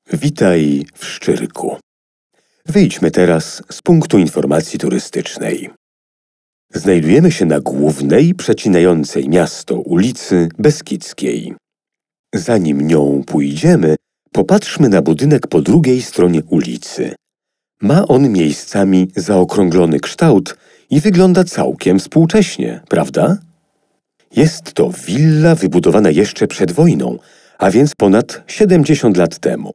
Witaj w Szczyrku. Wyjdźmy teraz z punktu informacji turystycznej. Znajdujemy się na głównej, przecinającej miasto ulicy Beskidzkiej. Zanim nią pójdziemy, popatrzmy na budynek po drugiej stronie ulicy. Ma on miejscami zaokrąglony kształt i wygląda całkiem współcześnie, prawda? Jest to willa wybudowana jeszcze przed wojną, a więc ponad 70 lat temu.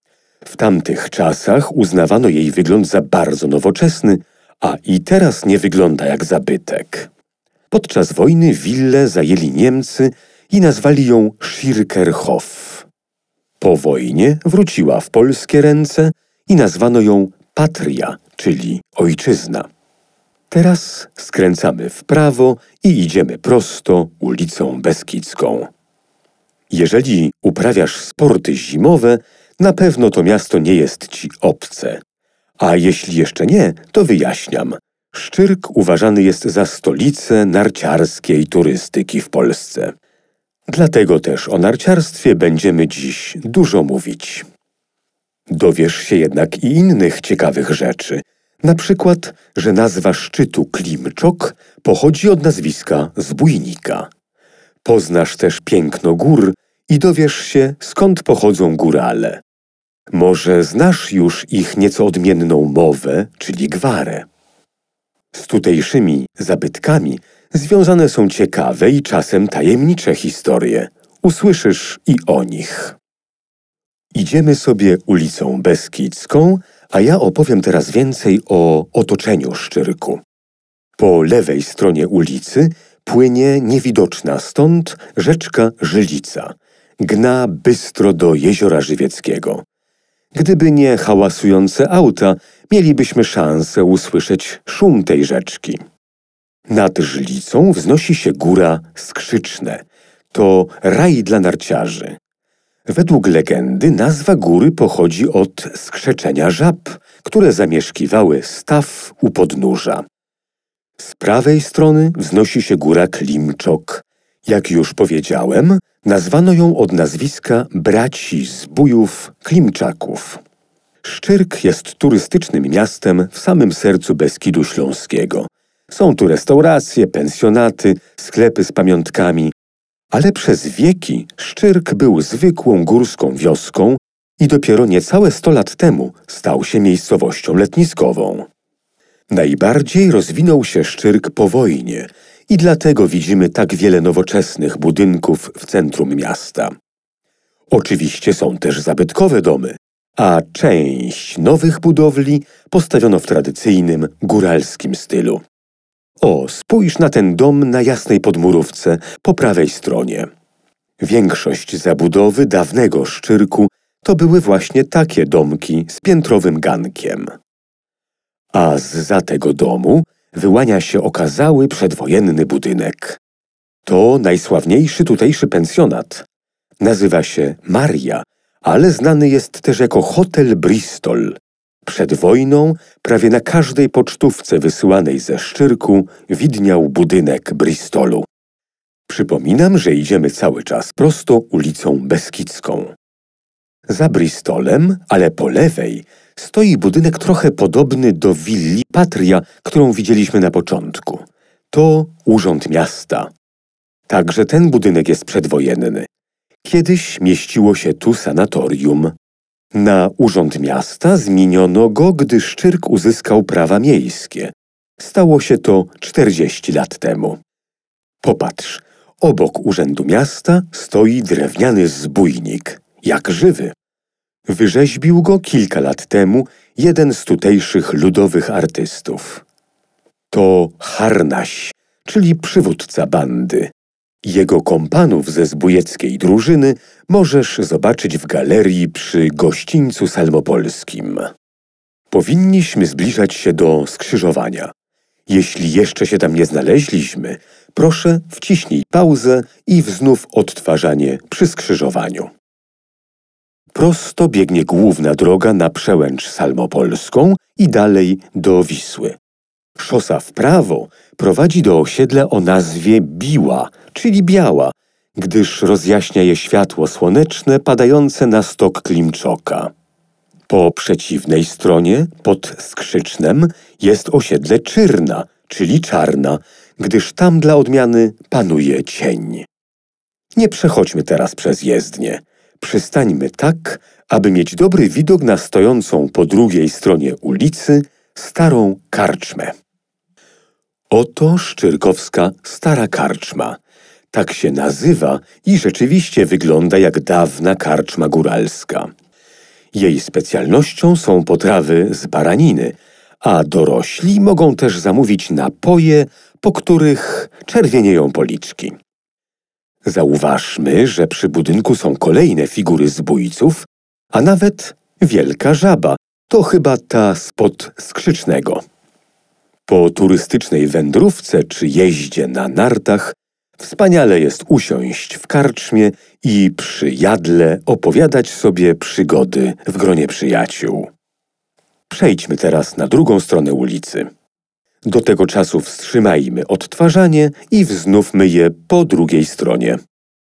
W tamtych czasach uznawano jej wygląd za bardzo nowoczesny, a i teraz nie wygląda jak zabytek. Podczas wojny willę zajęli Niemcy i nazwali ją Schirkerhof. Po wojnie wróciła w polskie ręce i nazwano ją Patria, czyli ojczyzna. Teraz skręcamy w prawo i idziemy prosto ulicą Beskidzką. Jeżeli uprawiasz sporty zimowe, na pewno to miasto nie jest ci obce. A jeśli jeszcze nie, to wyjaśniam. Szczyrk uważany jest za stolicę narciarskiej turystyki w Polsce. Dlatego też o narciarstwie będziemy dziś dużo mówić. Dowiesz się jednak i innych ciekawych rzeczy. Na przykład, że nazwa szczytu Klimczok pochodzi od nazwiska zbójnika. Poznasz też piękno gór i dowiesz się, skąd pochodzą górale. Może znasz już ich nieco odmienną mowę, czyli gwarę. Z tutejszymi zabytkami związane są ciekawe i czasem tajemnicze historie. Usłyszysz i o nich. Idziemy sobie ulicą Beskidzką, a ja opowiem teraz więcej o otoczeniu Szczyrku. Po lewej stronie ulicy płynie niewidoczna stąd rzeczka Żylica. Gna bystro do Jeziora Żywieckiego. Gdyby nie hałasujące auta, mielibyśmy szansę usłyszeć szum tej rzeczki. Nad Żylicą wznosi się góra Skrzyczne. To raj dla narciarzy. Według legendy nazwa góry pochodzi od skrzeczenia żab, które zamieszkiwały staw u podnóża. Z prawej strony wznosi się góra Klimczok. Jak już powiedziałem, nazwano ją od nazwiska braci zbójów Klimczaków. Szczyrk jest turystycznym miastem w samym sercu Beskidu Śląskiego. Są tu restauracje, pensjonaty, sklepy z pamiątkami. Ale przez wieki Szczyrk był zwykłą górską wioską i dopiero niecałe 100 lat temu stał się miejscowością letniskową. Najbardziej rozwinął się Szczyrk po wojnie i dlatego widzimy tak wiele nowoczesnych budynków w centrum miasta. Oczywiście są też zabytkowe domy, a część nowych budowli postawiono w tradycyjnym góralskim stylu. O, spójrz na ten dom na jasnej podmurówce po prawej stronie. Większość zabudowy dawnego Szczyrku to były właśnie takie domki z piętrowym gankiem. A zza tego domu wyłania się okazały przedwojenny budynek. To najsławniejszy tutejszy pensjonat. Nazywa się Maria, ale znany jest też jako Hotel Bristol. Przed wojną prawie na każdej pocztówce wysyłanej ze Szczyrku widniał budynek Bristolu. Przypominam, że idziemy cały czas prosto ulicą Beskidzką. Za Bristolem, ale po lewej, stoi budynek trochę podobny do willi Patria, którą widzieliśmy na początku. To Urząd Miasta. Także ten budynek jest przedwojenny. Kiedyś mieściło się tu sanatorium. Na Urząd Miasta zmieniono go, gdy Szczyrk uzyskał prawa miejskie. Stało się to 40 lat temu. Popatrz, obok Urzędu Miasta stoi drewniany zbójnik, jak żywy. Wyrzeźbił go kilka lat temu jeden z tutejszych ludowych artystów. To Harnaś, czyli przywódca bandy. Jego kompanów ze zbójeckiej drużyny możesz zobaczyć w galerii przy gościńcu salmopolskim. Powinniśmy zbliżać się do skrzyżowania. Jeśli jeszcze się tam nie znaleźliśmy, proszę wciśnij pauzę i wznów odtwarzanie przy skrzyżowaniu. Prosto biegnie główna droga na przełęcz salmopolską i dalej do Wisły. Szosa w prawo prowadzi do osiedla o nazwie Biła, czyli Biała, gdyż rozjaśnia je światło słoneczne padające na stok Klimczoka. Po przeciwnej stronie, pod Skrzycznem, jest osiedle Czyrna, czyli Czarna, gdyż tam dla odmiany panuje cień. Nie przechodźmy teraz przez jezdnię. Przystańmy tak, aby mieć dobry widok na stojącą po drugiej stronie ulicy starą karczmę. Oto szczyrkowska Stara Karczma. Tak się nazywa i rzeczywiście wygląda jak dawna karczma góralska. Jej specjalnością są potrawy z baraniny, a dorośli mogą też zamówić napoje, po których czerwienieją policzki. Zauważmy, że przy budynku są kolejne figury zbójców, a nawet wielka żaba, to chyba ta spod Skrzycznego. Po turystycznej wędrówce czy jeździe na nartach wspaniale jest usiąść w karczmie i przy jadle opowiadać sobie przygody w gronie przyjaciół. Przejdźmy teraz na drugą stronę ulicy. Do tego czasu wstrzymajmy odtwarzanie i wznówmy je po drugiej stronie.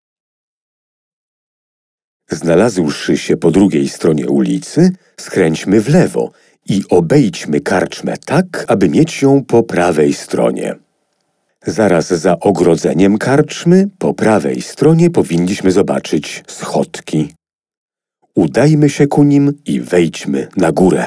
Znalazłszy się po drugiej stronie ulicy, skręćmy w lewo i obejdźmy karczmę tak, aby mieć ją po prawej stronie. Zaraz za ogrodzeniem karczmy, po prawej stronie powinniśmy zobaczyć schodki. Udajmy się ku nim i wejdźmy na górę.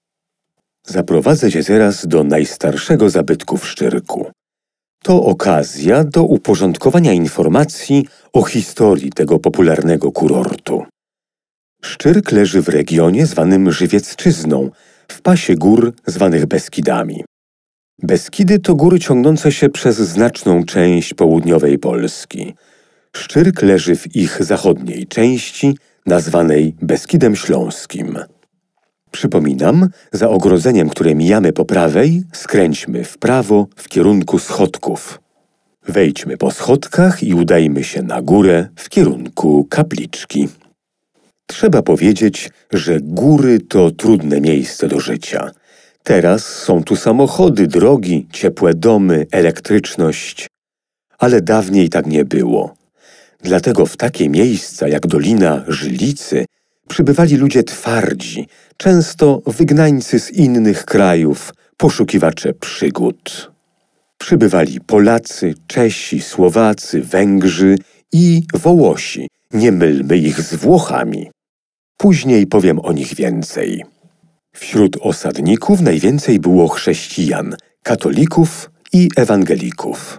Zaprowadzę cię teraz do najstarszego zabytku w Szczyrku. To okazja do uporządkowania informacji o historii tego popularnego kurortu. Szczyrk leży w regionie zwanym Żywiecczyzną, w pasie gór zwanych Beskidami. Beskidy to góry ciągnące się przez znaczną część południowej Polski. Szczyrk leży w ich zachodniej części, nazwanej Beskidem Śląskim. Przypominam, za ogrodzeniem, które mijamy po prawej, skręćmy w prawo w kierunku schodków. Wejdźmy po schodkach i udajmy się na górę w kierunku kapliczki. Trzeba powiedzieć, że góry to trudne miejsce do życia. Teraz są tu samochody, drogi, ciepłe domy, elektryczność. Ale dawniej tak nie było. Dlatego w takie miejsca jak Dolina Żylicy przybywali ludzie twardzi, często wygnańcy z innych krajów, poszukiwacze przygód. Przybywali Polacy, Czesi, Słowacy, Węgrzy i Wołosi. Nie mylmy ich z Włochami. Później powiem o nich więcej. Wśród osadników najwięcej było chrześcijan, katolików i ewangelików.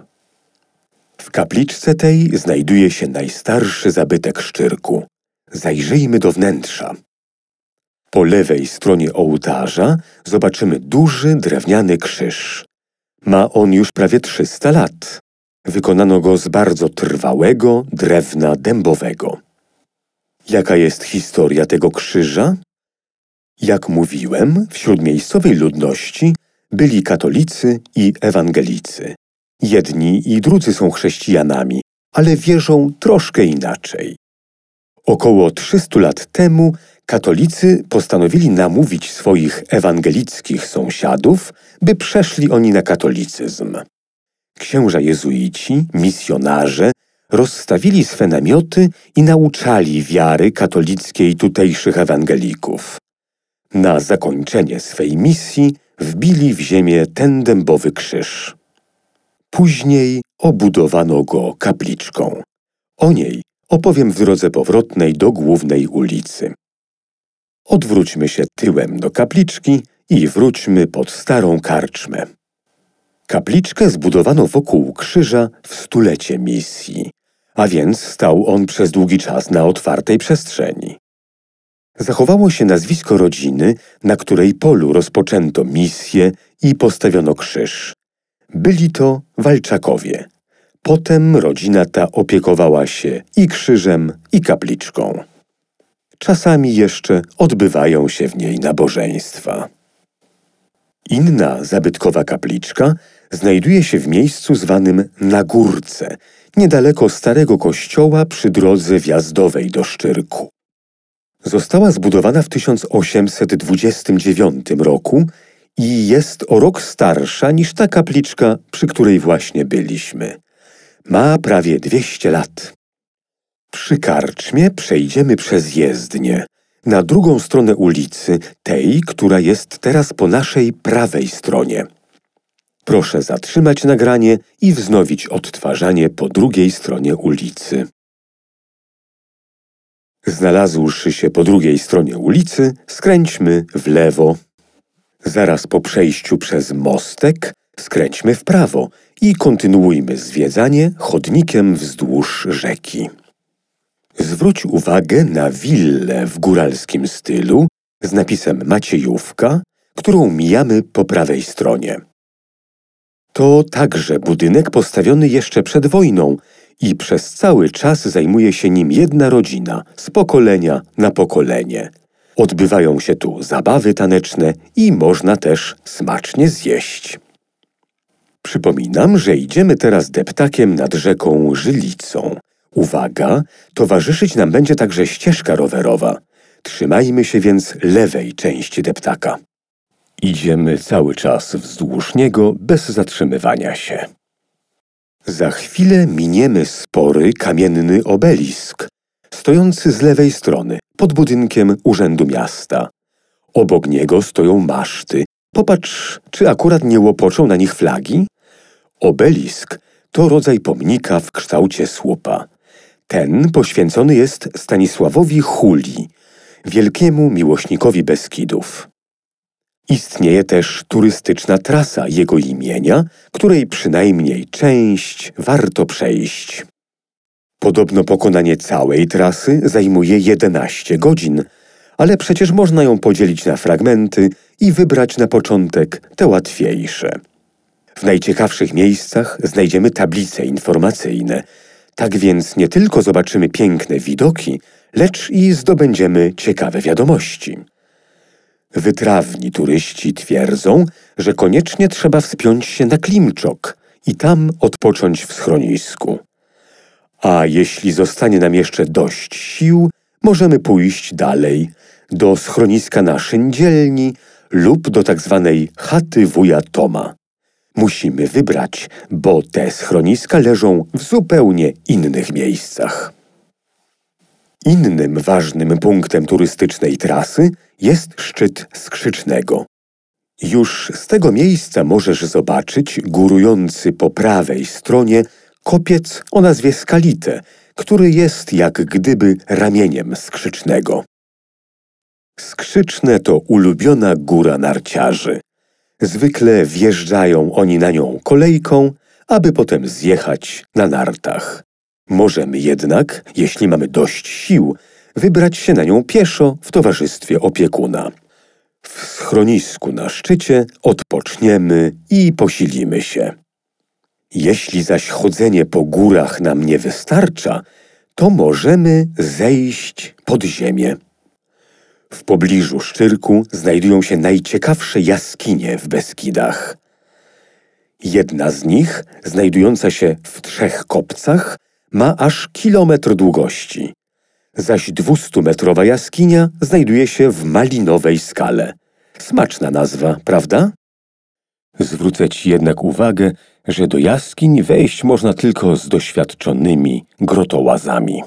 W kapliczce tej znajduje się najstarszy zabytek Szczyrku. Zajrzyjmy do wnętrza. Po lewej stronie ołtarza zobaczymy duży drewniany krzyż. Ma on już prawie 300 lat. Wykonano go z bardzo trwałego drewna dębowego. Jaka jest historia tego krzyża? Jak mówiłem, wśród miejscowej ludności byli katolicy i ewangelicy. Jedni i drudzy są chrześcijanami, ale wierzą troszkę inaczej. Około 300 lat temu katolicy postanowili namówić swoich ewangelickich sąsiadów, by przeszli oni na katolicyzm. Księża jezuici, misjonarze, rozstawili swe namioty i nauczali wiary katolickiej tutejszych ewangelików. Na zakończenie swej misji wbili w ziemię ten dębowy krzyż. Później obudowano go kapliczką. O niej opowiem w drodze powrotnej do głównej ulicy. Odwróćmy się tyłem do kapliczki i wróćmy pod starą karczmę. Kapliczkę zbudowano wokół krzyża w 100-lecie misji, a więc stał on przez długi czas na otwartej przestrzeni. Zachowało się nazwisko rodziny, na której polu rozpoczęto misję i postawiono krzyż. Byli to Walczakowie. Potem rodzina ta opiekowała się i krzyżem, i kapliczką. Czasami jeszcze odbywają się w niej nabożeństwa. Inna zabytkowa kapliczka znajduje się w miejscu zwanym Na Górce, niedaleko starego kościoła przy drodze wjazdowej do Szczyrku. Została zbudowana w 1829 roku i jest o rok starsza niż ta kapliczka, przy której właśnie byliśmy. Ma prawie 200 lat. Przy karczmie przejdziemy przez jezdnię, na drugą stronę ulicy, tej, która jest teraz po naszej prawej stronie. Proszę zatrzymać nagranie i wznowić odtwarzanie po drugiej stronie ulicy. Znalazłszy się po drugiej stronie ulicy, skręćmy w lewo. Zaraz po przejściu przez mostek skręćmy w prawo i kontynuujmy zwiedzanie chodnikiem wzdłuż rzeki. Zwróć uwagę na willę w góralskim stylu z napisem Maciejówka, którą mijamy po prawej stronie. To także budynek postawiony jeszcze przed wojną i przez cały czas zajmuje się nim jedna rodzina, z pokolenia na pokolenie. Odbywają się tu zabawy taneczne i można też smacznie zjeść. Przypominam, że idziemy teraz deptakiem nad rzeką Żylicą. Uwaga, towarzyszyć nam będzie także ścieżka rowerowa. Trzymajmy się więc lewej części deptaka. Idziemy cały czas wzdłuż niego bez zatrzymywania się. Za chwilę miniemy spory kamienny obelisk, stojący z lewej strony, pod budynkiem Urzędu Miasta. Obok niego stoją maszty. Popatrz, czy akurat nie łopoczą na nich flagi? Obelisk to rodzaj pomnika w kształcie słupa. Ten poświęcony jest Stanisławowi Huli, wielkiemu miłośnikowi Beskidów. Istnieje też turystyczna trasa jego imienia, której przynajmniej część warto przejść. Podobno pokonanie całej trasy zajmuje 11 godzin, ale przecież można ją podzielić na fragmenty i wybrać na początek te łatwiejsze. W najciekawszych miejscach znajdziemy tablice informacyjne. Tak więc nie tylko zobaczymy piękne widoki, lecz i zdobędziemy ciekawe wiadomości. Wytrawni turyści twierdzą, że koniecznie trzeba wspiąć się na Klimczok i tam odpocząć w schronisku. A jeśli zostanie nam jeszcze dość sił, możemy pójść dalej, do schroniska na Szyndzielni lub do tzw. chaty wuja Toma. Musimy wybrać, bo te schroniska leżą w zupełnie innych miejscach. Innym ważnym punktem turystycznej trasy jest szczyt Skrzycznego. Już z tego miejsca możesz zobaczyć górujący po prawej stronie kopiec o nazwie Skalite, który jest jak gdyby ramieniem Skrzycznego. Skrzyczne to ulubiona góra narciarzy. Zwykle wjeżdżają oni na nią kolejką, aby potem zjechać na nartach. Możemy jednak, jeśli mamy dość sił, wybrać się na nią pieszo w towarzystwie opiekuna. W schronisku na szczycie odpoczniemy i posilimy się. Jeśli zaś chodzenie po górach nam nie wystarcza, to możemy zejść pod ziemię. W pobliżu Szczyrku znajdują się najciekawsze jaskinie w Beskidach. Jedna z nich, znajdująca się w 3 kopcach, ma aż kilometr długości, zaś 200-metrowa jaskinia znajduje się w Malinowej Skale. Smaczna nazwa, prawda? Zwrócę Ci jednak uwagę, że do jaskiń wejść można tylko z doświadczonymi grotołazami.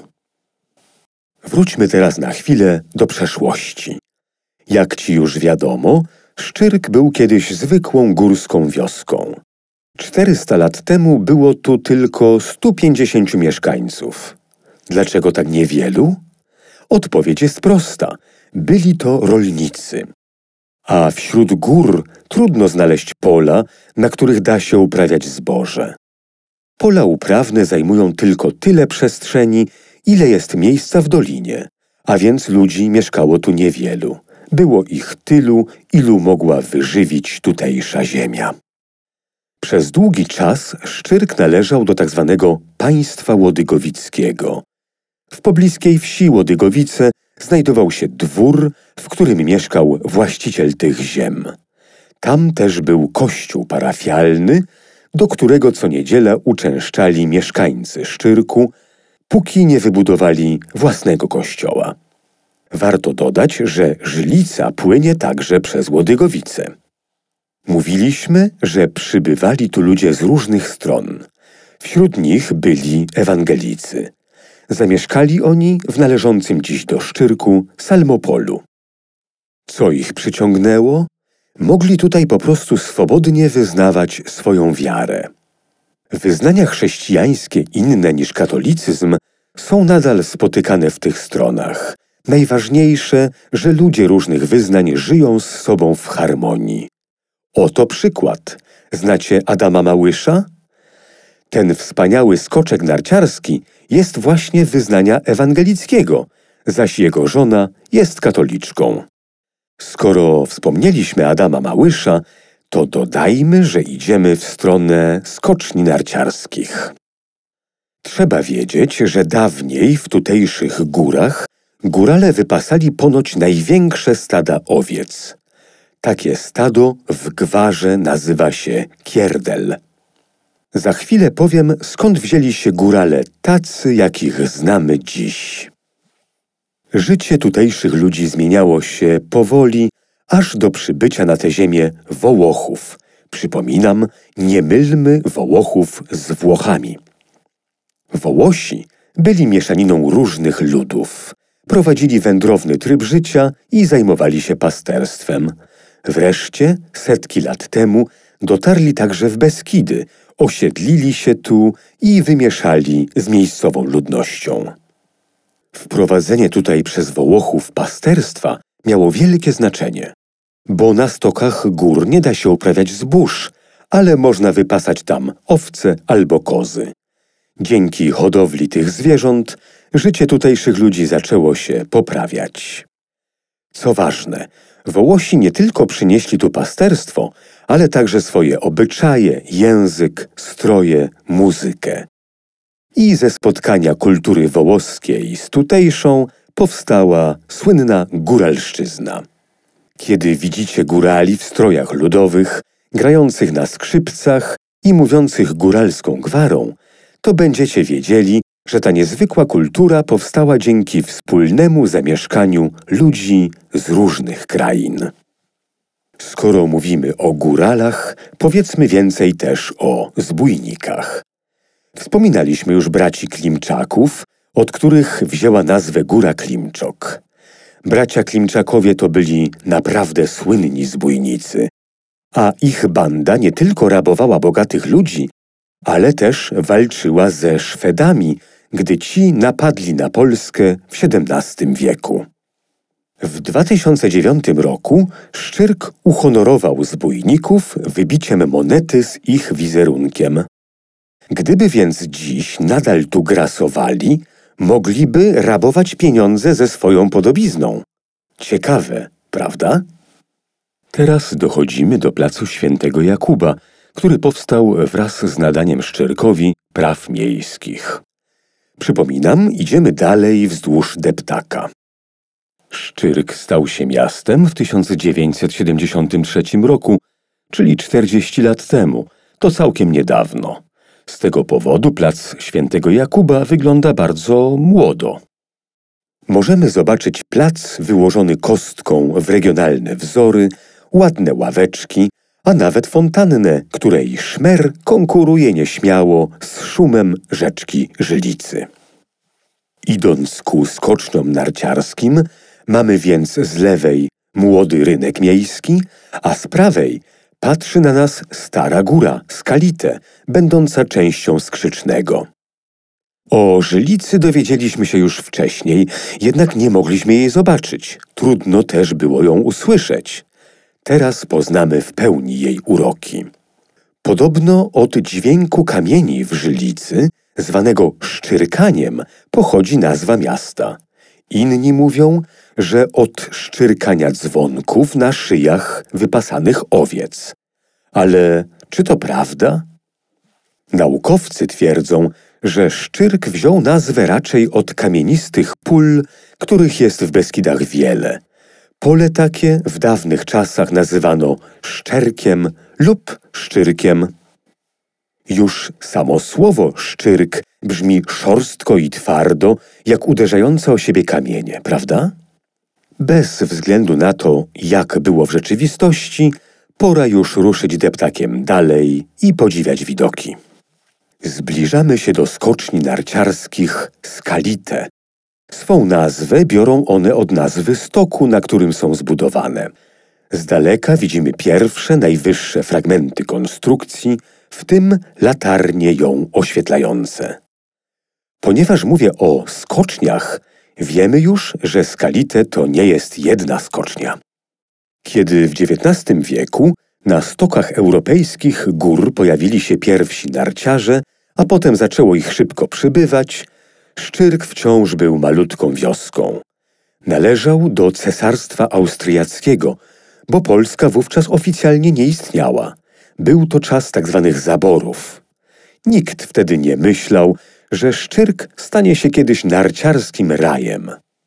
Wróćmy teraz na chwilę do przeszłości. Jak Ci już wiadomo, Szczyrk był kiedyś zwykłą górską wioską. 400 lat temu było tu tylko 150 mieszkańców. Dlaczego tak niewielu? Odpowiedź jest prosta. Byli to rolnicy. A wśród gór trudno znaleźć pola, na których da się uprawiać zboże. Pola uprawne zajmują tylko tyle przestrzeni, ile jest miejsca w dolinie, a więc ludzi mieszkało tu niewielu. Było ich tylu, ilu mogła wyżywić tutejsza ziemia. Przez długi czas Szczyrk należał do tzw. państwa łodygowickiego. W pobliskiej wsi Łodygowice znajdował się dwór, w którym mieszkał właściciel tych ziem. Tam też był kościół parafialny, do którego co niedzielę uczęszczali mieszkańcy Szczyrku, póki nie wybudowali własnego kościoła. Warto dodać, że Żylica płynie także przez Łodygowice. Mówiliśmy, że przybywali tu ludzie z różnych stron. Wśród nich byli ewangelicy. Zamieszkali oni w należącym dziś do Szczyrku Salmopolu. Co ich przyciągnęło? Mogli tutaj po prostu swobodnie wyznawać swoją wiarę. Wyznania chrześcijańskie inne niż katolicyzm są nadal spotykane w tych stronach. Najważniejsze, że ludzie różnych wyznań żyją z sobą w harmonii. Oto przykład. Znacie Adama Małysza? Ten wspaniały skoczek narciarski jest właśnie wyznania ewangelickiego, zaś jego żona jest katoliczką. Skoro wspomnieliśmy Adama Małysza, to dodajmy, że idziemy w stronę skoczni narciarskich. Trzeba wiedzieć, że dawniej w tutejszych górach górale wypasali ponoć największe stada owiec. Takie stado w gwarze nazywa się kierdel. Za chwilę powiem, skąd wzięli się górale tacy, jakich znamy dziś. Życie tutejszych ludzi zmieniało się powoli, aż do przybycia na tę ziemię Wołochów. Przypominam, nie mylmy Wołochów z Włochami. Wołosi byli mieszaniną różnych ludów. Prowadzili wędrowny tryb życia i zajmowali się pasterstwem. Wreszcie, setki lat temu, dotarli także w Beskidy, osiedlili się tu i wymieszali z miejscową ludnością. Wprowadzenie tutaj przez Wołochów pasterstwa miało wielkie znaczenie, bo na stokach gór nie da się uprawiać zbóż, ale można wypasać tam owce albo kozy. Dzięki hodowli tych zwierząt życie tutejszych ludzi zaczęło się poprawiać. Co ważne, Wołosi nie tylko przynieśli tu pasterstwo, ale także swoje obyczaje, język, stroje, muzykę. I ze spotkania kultury wołoskiej z tutejszą powstała słynna góralszczyzna. Kiedy widzicie górali w strojach ludowych, grających na skrzypcach i mówiących góralską gwarą, to będziecie wiedzieli, że ta niezwykła kultura powstała dzięki wspólnemu zamieszkaniu ludzi z różnych krain. Skoro mówimy o góralach, powiedzmy więcej też o zbójnikach. Wspominaliśmy już braci Klimczaków, od których wzięła nazwę Góra Klimczok. Bracia Klimczakowie to byli naprawdę słynni zbójnicy, a ich banda nie tylko rabowała bogatych ludzi, ale też walczyła ze Szwedami, gdy ci napadli na Polskę w XVII wieku. W 2009 roku Szczyrk uhonorował zbójników wybiciem monety z ich wizerunkiem. Gdyby więc dziś nadal tu grasowali, mogliby rabować pieniądze ze swoją podobizną. Ciekawe, prawda? Teraz dochodzimy do placu Świętego Jakuba, który powstał wraz z nadaniem Szczyrkowi praw miejskich. Przypominam, idziemy dalej wzdłuż deptaka. Szczyrk stał się miastem w 1973 roku, czyli 40 lat temu. To całkiem niedawno. Z tego powodu plac Świętego Jakuba wygląda bardzo młodo. Możemy zobaczyć plac wyłożony kostką w regionalne wzory, ładne ławeczki, a nawet fontannę, której szmer konkuruje nieśmiało z szumem rzeczki Żylicy. Idąc ku skoczniom narciarskim, mamy więc z lewej młody rynek miejski, a z prawej patrzy na nas stara góra, Skalite, będąca częścią Skrzycznego. O Żylicy dowiedzieliśmy się już wcześniej, jednak nie mogliśmy jej zobaczyć. Trudno też było ją usłyszeć. Teraz poznamy w pełni jej uroki. Podobno od dźwięku kamieni w Żylicy, zwanego szczyrkaniem, pochodzi nazwa miasta. Inni mówią, że od szczyrkania dzwonków na szyjach wypasanych owiec. Ale czy to prawda? Naukowcy twierdzą, że Szczyrk wziął nazwę raczej od kamienistych pól, których jest w Beskidach wiele. Pole takie w dawnych czasach nazywano Szczerkiem lub Szczyrkiem. Już samo słowo szczyrk brzmi szorstko i twardo, jak uderzające o siebie kamienie, prawda? Bez względu na to, jak było w rzeczywistości, pora już ruszyć deptakiem dalej i podziwiać widoki. Zbliżamy się do skoczni narciarskich Skalite. Swą nazwę biorą one od nazwy stoku, na którym są zbudowane. Z daleka widzimy pierwsze, najwyższe fragmenty konstrukcji, w tym latarnie ją oświetlające. Ponieważ mówię o skoczniach, wiemy już, że Skalite to nie jest jedna skocznia. Kiedy w XIX wieku na stokach europejskich gór pojawili się pierwsi narciarze, a potem zaczęło ich szybko przybywać, Szczyrk wciąż był malutką wioską. Należał do Cesarstwa Austriackiego, bo Polska wówczas oficjalnie nie istniała. Był to czas tzw. zaborów. Nikt wtedy nie myślał, że Szczyrk stanie się kiedyś narciarskim rajem.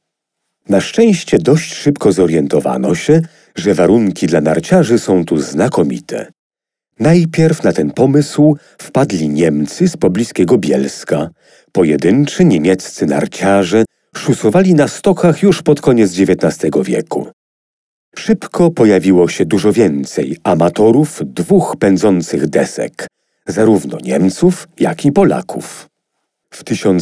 Na szczęście dość szybko zorientowano się, że warunki dla narciarzy są tu znakomite. Najpierw na ten pomysł wpadli Niemcy z pobliskiego Bielska. Pojedynczy niemieccy narciarze szusowali na stokach już pod koniec XIX wieku. Szybko pojawiło się dużo więcej amatorów dwóch pędzących desek, zarówno Niemców, jak i Polaków. W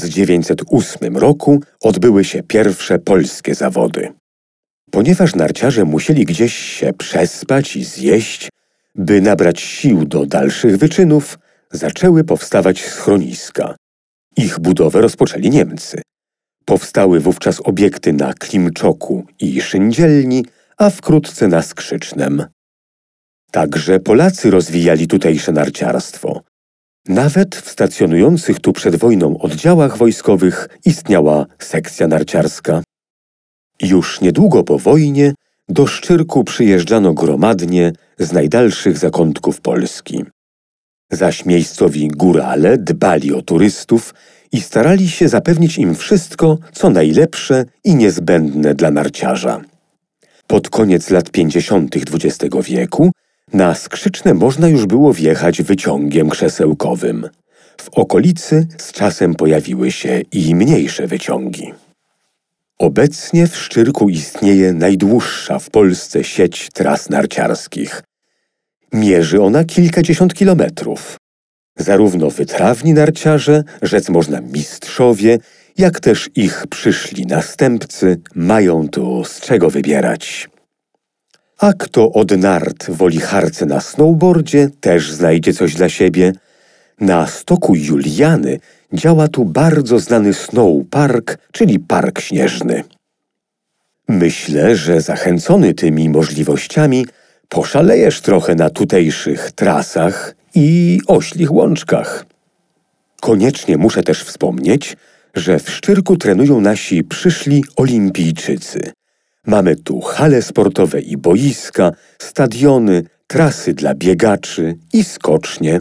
1908 roku odbyły się pierwsze polskie zawody. Ponieważ narciarze musieli gdzieś się przespać i zjeść, by nabrać sił do dalszych wyczynów, zaczęły powstawać schroniska. Ich budowę rozpoczęli Niemcy. Powstały wówczas obiekty na Klimczoku i Szyndzielni, a wkrótce na Skrzycznem. Także Polacy rozwijali tutejsze narciarstwo. Nawet w stacjonujących tu przed wojną oddziałach wojskowych istniała sekcja narciarska. Już niedługo po wojnie do Szczyrku przyjeżdżano gromadnie z najdalszych zakątków Polski. Zaś miejscowi górale dbali o turystów i starali się zapewnić im wszystko, co najlepsze i niezbędne dla narciarza. Pod koniec lat 50. XX wieku na Skrzyczne można już było wjechać wyciągiem krzesełkowym. W okolicy z czasem pojawiły się i mniejsze wyciągi. Obecnie w Szczyrku istnieje najdłuższa w Polsce sieć tras narciarskich. Mierzy ona kilkadziesiąt kilometrów. Zarówno wytrawni narciarze, rzec można mistrzowie, jak też ich przyszli następcy mają tu z czego wybierać. A kto od nart woli harce na snowboardzie, też znajdzie coś dla siebie. Na stoku Juliany działa tu bardzo znany snowpark, czyli park śnieżny. Myślę, że zachęcony tymi możliwościami poszalejesz trochę na tutejszych trasach i oślich łączkach. Koniecznie muszę też wspomnieć, że w Szczyrku trenują nasi przyszli olimpijczycy. Mamy tu hale sportowe i boiska, stadiony, trasy dla biegaczy i skocznie.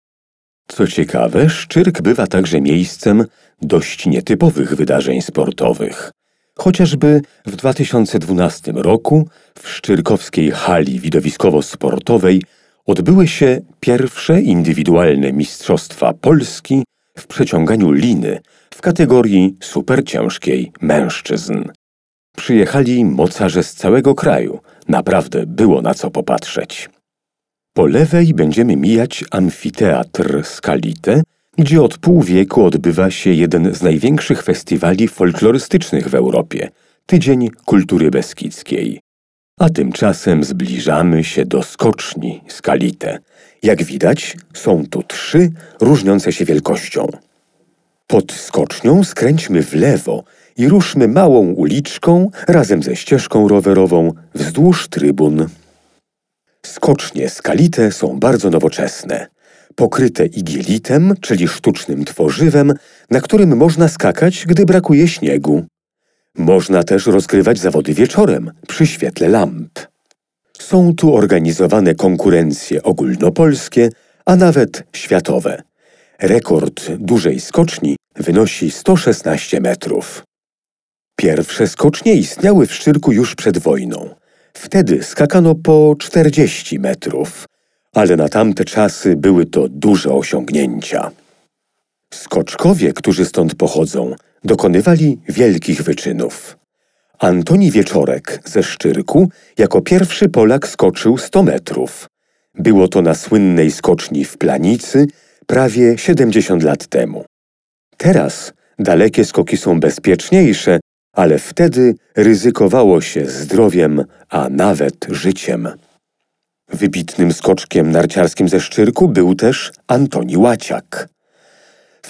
Co ciekawe, Szczyrk bywa także miejscem dość nietypowych wydarzeń sportowych. Chociażby w 2012 roku w szczyrkowskiej hali widowiskowo-sportowej odbyły się pierwsze indywidualne mistrzostwa Polski w przeciąganiu liny w kategorii superciężkiej mężczyzn. Przyjechali mocarze z całego kraju. Naprawdę było na co popatrzeć. Po lewej będziemy mijać amfiteatr Skalite, gdzie od pół wieku odbywa się jeden z największych festiwali folklorystycznych w Europie – Tydzień Kultury Beskidzkiej. A tymczasem zbliżamy się do skoczni Skalite. Jak widać, są tu 3 różniące się wielkością. Pod skocznią skręćmy w lewo i ruszmy małą uliczką razem ze ścieżką rowerową wzdłuż trybun. Skocznie Skalite są bardzo nowoczesne, pokryte igielitem, czyli sztucznym tworzywem, na którym można skakać, gdy brakuje śniegu. Można też rozgrywać zawody wieczorem, przy świetle lamp. Są tu organizowane konkurencje ogólnopolskie, a nawet światowe. Rekord dużej skoczni wynosi 116 metrów. Pierwsze skocznie istniały w Szczyrku już przed wojną. Wtedy skakano po 40 metrów, ale na tamte czasy były to duże osiągnięcia. Skoczkowie, którzy stąd pochodzą, dokonywali wielkich wyczynów. Antoni Wieczorek ze Szczyrku jako pierwszy Polak skoczył 100 metrów. Było to na słynnej skoczni w Planicy, prawie 70 lat temu. Teraz dalekie skoki są bezpieczniejsze, ale wtedy ryzykowało się zdrowiem, a nawet życiem. Wybitnym skoczkiem narciarskim ze Szczyrku był też Antoni Łaciak. W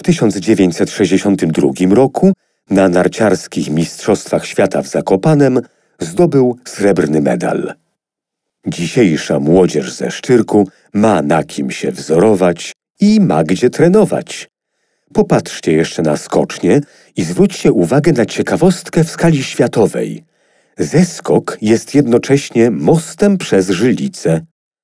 1962 roku na narciarskich mistrzostwach świata w Zakopanem zdobył srebrny medal. Dzisiejsza młodzież ze Szczyrku ma na kim się wzorować i ma gdzie trenować. Popatrzcie jeszcze na skocznię i zwróćcie uwagę na ciekawostkę w skali światowej. Zeskok jest jednocześnie mostem przez Żylicę.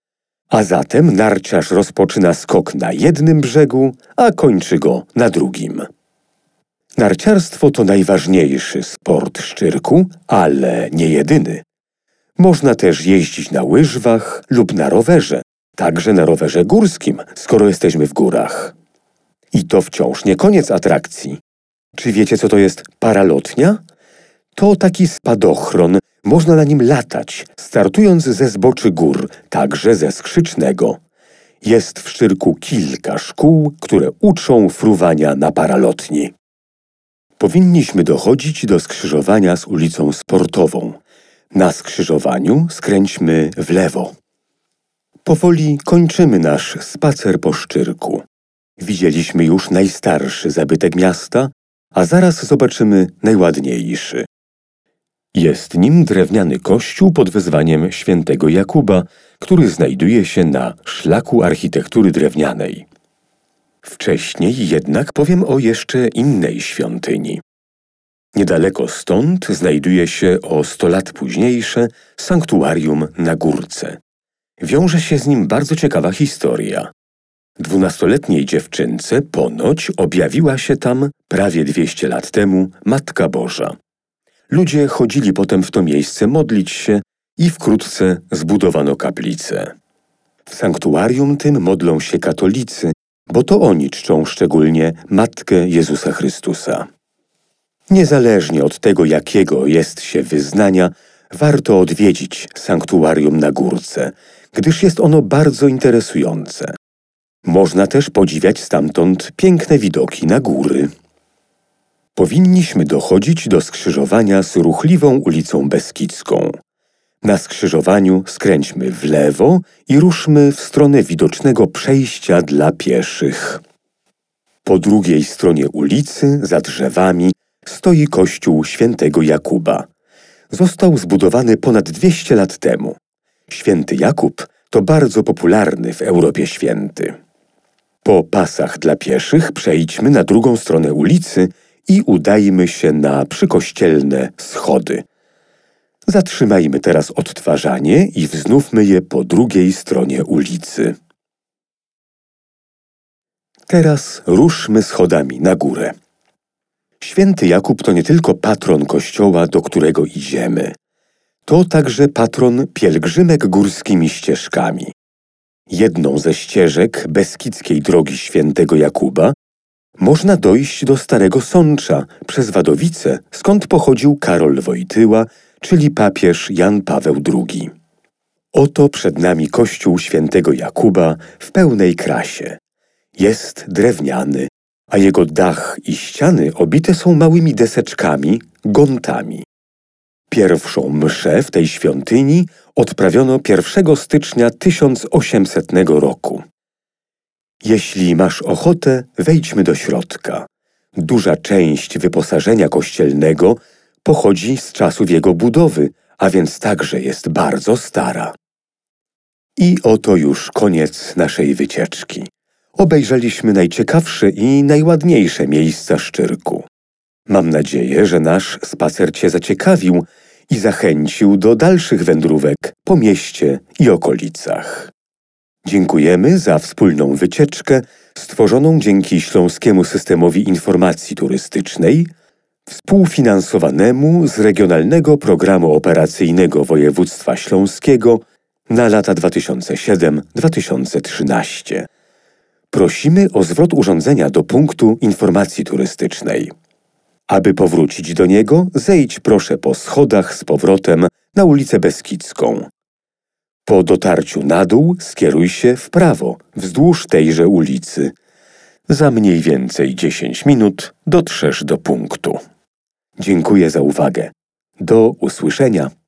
A zatem narciarz rozpoczyna skok na jednym brzegu, a kończy go na drugim. Narciarstwo to najważniejszy sport Szczyrku, ale nie jedyny. Można też jeździć na łyżwach lub na rowerze, także na rowerze górskim, skoro jesteśmy w górach. I to wciąż nie koniec atrakcji. Czy wiecie, co to jest paralotnia? To taki spadochron, można na nim latać, startując ze zboczy gór, także ze Skrzycznego. Jest w Szczyrku kilka szkół, które uczą fruwania na paralotni. Powinniśmy dochodzić do skrzyżowania z ulicą Sportową. Na skrzyżowaniu skręćmy w lewo. Powoli kończymy nasz spacer po Szczyrku. Widzieliśmy już najstarszy zabytek miasta, a zaraz zobaczymy najładniejszy. Jest nim drewniany kościół pod wezwaniem świętego Jakuba, który znajduje się na szlaku architektury drewnianej. Wcześniej jednak powiem o jeszcze innej świątyni. Niedaleko stąd znajduje się o 100 lat późniejsze sanktuarium na Górce. Wiąże się z nim bardzo ciekawa historia. 12-letniej dziewczynce ponoć objawiła się tam prawie 200 lat temu Matka Boża. Ludzie chodzili potem w to miejsce modlić się i wkrótce zbudowano kaplicę. W sanktuarium tym modlą się katolicy, bo to oni czczą szczególnie Matkę Jezusa Chrystusa. Niezależnie od tego, jakiego jest się wyznania, warto odwiedzić sanktuarium na Górce, gdyż jest ono bardzo interesujące. Można też podziwiać stamtąd piękne widoki na góry. Powinniśmy dochodzić do skrzyżowania z ruchliwą ulicą Beskidzką. Na skrzyżowaniu skręćmy w lewo i ruszmy w stronę widocznego przejścia dla pieszych. Po drugiej stronie ulicy, za drzewami, stoi kościół świętego Jakuba. Został zbudowany ponad 200 lat temu. Święty Jakub to bardzo popularny w Europie święty. Po pasach dla pieszych przejdźmy na drugą stronę ulicy i udajmy się na przykościelne schody. Zatrzymajmy teraz odtwarzanie i wznówmy je po drugiej stronie ulicy. Teraz ruszmy schodami na górę. Święty Jakub to nie tylko patron kościoła, do którego idziemy. To także patron pielgrzymek górskimi ścieżkami. Jedną ze ścieżek Beskidzkiej Drogi Świętego Jakuba można dojść do Starego Sącza przez Wadowice, skąd pochodził Karol Wojtyła, czyli papież Jan Paweł II. Oto przed nami kościół świętego Jakuba w pełnej krasie. Jest drewniany, a jego dach i ściany obite są małymi deseczkami, gontami. Pierwszą mszę w tej świątyni odprawiono 1 stycznia 1800 roku. Jeśli masz ochotę, wejdźmy do środka. Duża część wyposażenia kościelnego pochodzi z czasów jego budowy, a więc także jest bardzo stara. I oto już koniec naszej wycieczki. Obejrzeliśmy najciekawsze i najładniejsze miejsca Szczyrku. Mam nadzieję, że nasz spacer Cię zaciekawił i zachęcił do dalszych wędrówek po mieście i okolicach. Dziękujemy za wspólną wycieczkę stworzoną dzięki Śląskiemu Systemowi Informacji Turystycznej, współfinansowanemu z Regionalnego Programu Operacyjnego Województwa Śląskiego na lata 2007-2013. Prosimy o zwrot urządzenia do punktu informacji turystycznej. Aby powrócić do niego, zejdź proszę po schodach z powrotem na ulicę Beskidzką. Po dotarciu na dół skieruj się w prawo, wzdłuż tejże ulicy, Za mniej więcej 10 minut dotrzesz do punktu. Dziękuję za uwagę. Do usłyszenia.